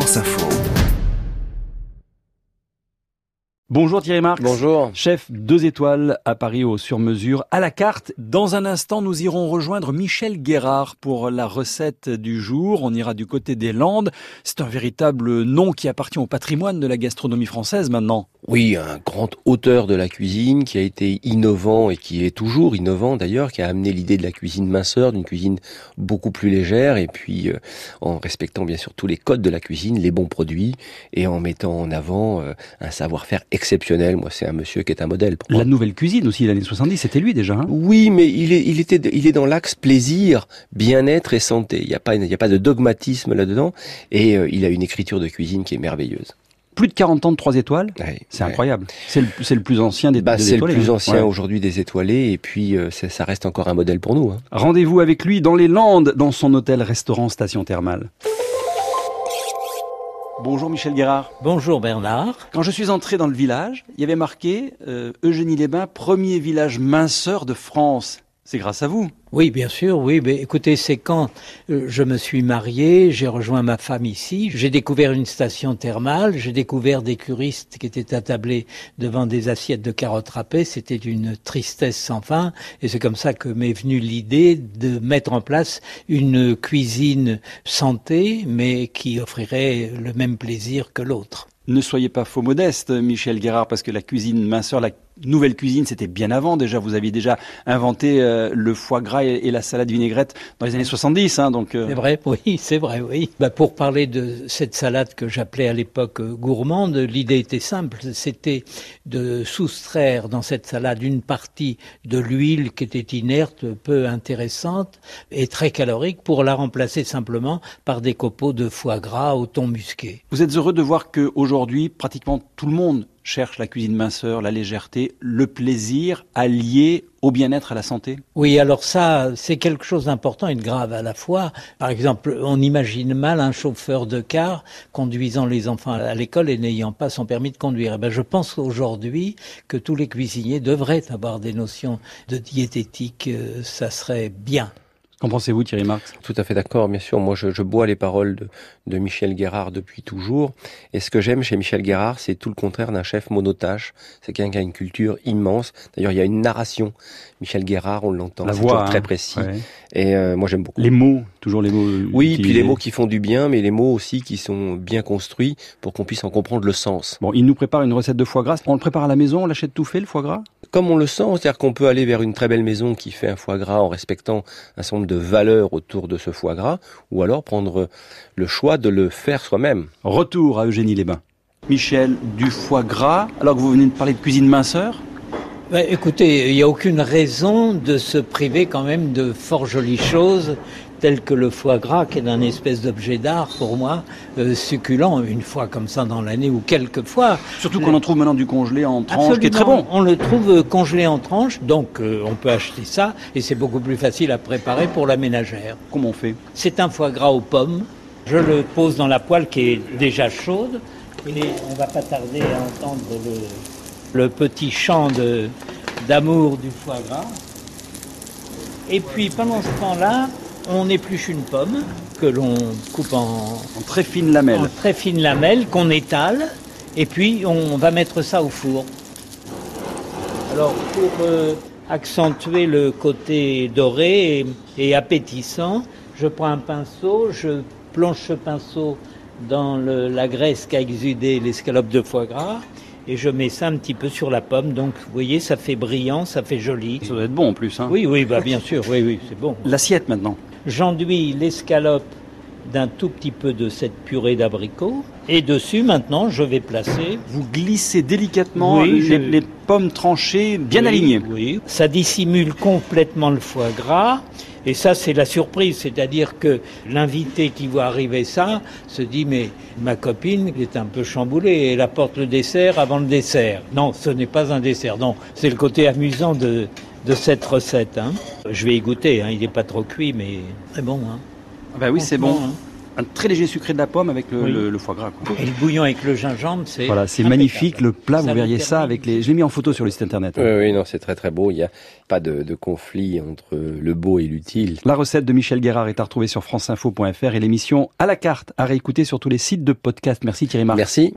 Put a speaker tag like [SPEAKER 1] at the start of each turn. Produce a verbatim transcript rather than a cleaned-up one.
[SPEAKER 1] France Info.
[SPEAKER 2] Bonjour Thierry Marx.
[SPEAKER 3] Bonjour.
[SPEAKER 2] Chef deux étoiles à Paris au sur-mesure à la carte. Dans un instant, nous irons rejoindre Michel Guérard pour la recette du jour. On ira du côté des Landes. C'est un véritable nom qui appartient au patrimoine de la gastronomie française maintenant.
[SPEAKER 3] Oui, un grand auteur de la cuisine qui a été innovant et qui est toujours innovant d'ailleurs, qui a amené l'idée de la cuisine minceur, d'une cuisine beaucoup plus légère et puis euh, en respectant bien sûr tous les codes de la cuisine, les bons produits et en mettant en avant euh, un savoir-faire exceptionnel. Moi, c'est un monsieur qui est un modèle pour moi.
[SPEAKER 2] La nouvelle cuisine aussi, l'année soixante-dix, c'était lui déjà. Hein
[SPEAKER 3] oui, mais il est, il était, il est dans l'axe plaisir, bien-être et santé. Il n'y a pas, il n'y a pas de dogmatisme là-dedans et euh, il a une écriture de cuisine qui est merveilleuse.
[SPEAKER 2] Plus de quarante ans de trois étoiles,
[SPEAKER 3] ouais,
[SPEAKER 2] c'est
[SPEAKER 3] ouais.
[SPEAKER 2] incroyable. C'est le, c'est le plus ancien des,
[SPEAKER 3] bah,
[SPEAKER 2] des
[SPEAKER 3] c'est
[SPEAKER 2] étoilés.
[SPEAKER 3] C'est le plus ancien
[SPEAKER 2] ouais.
[SPEAKER 3] aujourd'hui des étoilés et puis euh, ça reste encore un modèle pour nous. Hein.
[SPEAKER 2] Rendez-vous avec lui dans les Landes, dans son hôtel-restaurant Station Thermale. Bonjour Michel Guérard.
[SPEAKER 4] Bonjour Bernard.
[SPEAKER 2] Quand je suis entré dans le village, il y avait marqué euh, Eugénie-les-Bains, premier village minceur de France. C'est grâce à vous.
[SPEAKER 4] Oui, bien sûr, oui. Mais écoutez, c'est quand euh, je me suis marié, j'ai rejoint ma femme ici, j'ai découvert une station thermale, j'ai découvert des curistes qui étaient attablés devant des assiettes de carottes râpées. C'était une tristesse sans fin. Et c'est comme ça que m'est venue l'idée de mettre en place une cuisine santé, mais qui offrirait le même plaisir que l'autre.
[SPEAKER 2] Ne soyez pas faux modeste, Michel Guérard, parce que la cuisine minceur, la nouvelle cuisine, c'était bien avant déjà. Vous aviez déjà inventé euh, le foie gras et, et la salade vinaigrette dans les années soixante-dix. Hein, donc, euh...
[SPEAKER 4] C'est vrai, oui, c'est vrai, oui. Bah, pour parler de cette salade que j'appelais à l'époque euh, gourmande, l'idée était simple. C'était de soustraire dans cette salade une partie de l'huile qui était inerte, peu intéressante et très calorique pour la remplacer simplement par des copeaux de foie gras au thon musqué.
[SPEAKER 2] Vous êtes heureux de voir qu'aujourd'hui, pratiquement tout le monde cherche la cuisine minceur, la légèreté, le plaisir allié au bien-être, à la santé?
[SPEAKER 4] Oui, alors ça, c'est quelque chose d'important et de grave à la fois. Par exemple, on imagine mal un chauffeur de car conduisant les enfants à l'école et n'ayant pas son permis de conduire. Eh ben, je pense aujourd'hui que tous les cuisiniers devraient avoir des notions de diététique. Euh, ça serait bien.
[SPEAKER 2] Qu'en pensez-vous, Thierry Marx?
[SPEAKER 3] Tout à fait d'accord, bien sûr. Moi, je, je bois les paroles de, de Michel Guérard depuis toujours. Et ce que j'aime chez Michel Guérard, c'est tout le contraire d'un chef monotache. C'est quelqu'un qui a une culture immense. D'ailleurs, il y a une narration. Michel Guérard, on l'entend.
[SPEAKER 2] La
[SPEAKER 3] c'est
[SPEAKER 2] voix,
[SPEAKER 3] toujours
[SPEAKER 2] hein.
[SPEAKER 3] très précis.
[SPEAKER 2] Ouais.
[SPEAKER 3] Et euh, moi, j'aime beaucoup.
[SPEAKER 2] Les mots, toujours les mots.
[SPEAKER 3] Oui,
[SPEAKER 2] utilisés.
[SPEAKER 3] puis les mots qui font du bien, mais les mots aussi qui sont bien construits pour qu'on puisse en comprendre le sens.
[SPEAKER 2] Bon, il nous prépare une recette de foie gras. On le prépare à la maison, on l'achète tout fait, le foie gras?
[SPEAKER 3] Comme on le sent, c'est-à-dire qu'on peut aller vers une très belle maison qui fait un foie gras en respectant un certain nombre de valeurs autour de ce foie gras, ou alors prendre le choix de le faire soi-même.
[SPEAKER 2] Retour à Eugénie-les-Bains. Michel, du foie gras, alors que vous venez de parler de cuisine minceur?
[SPEAKER 4] Ben, écoutez, il n'y a aucune raison de se priver quand même de fort jolies choses, telles que le foie gras, qui est un espèce d'objet d'art pour moi, euh, succulent, une fois comme ça dans l'année ou quelques fois.
[SPEAKER 2] Surtout qu'on en trouve maintenant du congelé en tranches,
[SPEAKER 4] Absolument.
[SPEAKER 2] qui est très bon.
[SPEAKER 4] On le trouve congelé en tranches, donc euh, on peut acheter ça, et c'est beaucoup plus facile à préparer pour la ménagère.
[SPEAKER 2] Comment on fait?
[SPEAKER 4] C'est un foie gras aux pommes. Je le pose dans la poêle qui est déjà chaude, et on va pas tarder à entendre le, le petit chant de, d'amour du foie gras. Et puis pendant ce temps-là, on épluche une pomme que l'on coupe en,
[SPEAKER 2] en très fines lamelles.
[SPEAKER 4] En très fines lamelles qu'on étale et puis on va mettre ça au four. Alors pour euh, accentuer le côté doré et, et appétissant, je prends un pinceau, je plonge ce pinceau dans le, la graisse qu'a exudé l'escalope de foie gras et je mets ça un petit peu sur la pomme. Donc vous voyez, ça fait brillant, ça fait joli.
[SPEAKER 2] Ça doit être bon en plus. Hein.
[SPEAKER 4] Oui, oui, bah bien sûr, oui, oui, c'est bon.
[SPEAKER 2] L'assiette maintenant.
[SPEAKER 4] J'enduis l'escalope d'un tout petit peu de cette purée d'abricots. Et dessus, maintenant, je vais placer...
[SPEAKER 2] Vous glissez délicatement
[SPEAKER 4] oui,
[SPEAKER 2] les,
[SPEAKER 4] je...
[SPEAKER 2] les pommes tranchées, bien
[SPEAKER 4] oui,
[SPEAKER 2] alignées.
[SPEAKER 4] Oui, ça dissimule complètement le foie gras. Et ça, c'est la surprise. C'est-à-dire que l'invité qui voit arriver ça se dit « Mais ma copine est un peu chamboulée. Elle apporte le dessert avant le dessert. » Non, ce n'est pas un dessert. Non, c'est le côté amusant de... de cette recette. Hein. Je vais y goûter, hein. Il n'est pas trop cuit, mais très bon. Hein.
[SPEAKER 2] Ben oui, c'est bon.
[SPEAKER 4] Hein.
[SPEAKER 2] un très léger sucré de la pomme avec le,
[SPEAKER 4] Oui.
[SPEAKER 2] le, le foie gras. Quoi.
[SPEAKER 4] Et le bouillon avec le gingembre, c'est
[SPEAKER 2] Voilà, c'est
[SPEAKER 4] impeccable.
[SPEAKER 2] magnifique. Le plat,
[SPEAKER 4] Ça
[SPEAKER 2] vous verriez
[SPEAKER 4] nous
[SPEAKER 2] ça
[SPEAKER 4] termine.
[SPEAKER 2] avec les... Je l'ai mis en photo sur le site internet.
[SPEAKER 3] Oui, oui, non, c'est très très beau. Il n'y a pas de, de conflit entre le beau et l'utile.
[SPEAKER 2] La recette de Michel Guérard est à retrouver sur franceinfo point f r et l'émission à la carte à réécouter sur tous les sites de podcast. Merci Thierry Marx.
[SPEAKER 3] Merci.